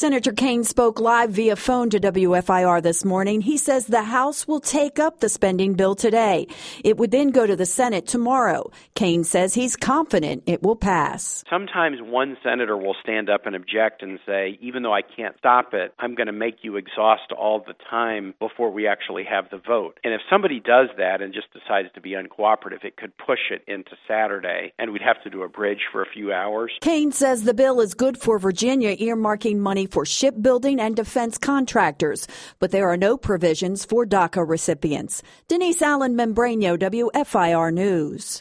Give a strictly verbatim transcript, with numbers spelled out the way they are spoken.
Senator Kaine spoke live via phone to W F I R this morning. He says the House will take up the spending bill today. It would then go to the Senate tomorrow. Kaine says he's confident it will pass. Sometimes one senator will stand up and object and say, even though I can't stop it, I'm going to make you exhaust all the time before we actually have the vote. And if somebody does that and just decides to be uncooperative, it could push it into Saturday, and we'd have to do a bridge for a few hours. Kaine says the bill is good for Virginia, earmarking money for shipbuilding and defense contractors, but there are no provisions for DACA recipients. Denise Allen Membrano, W F I R News.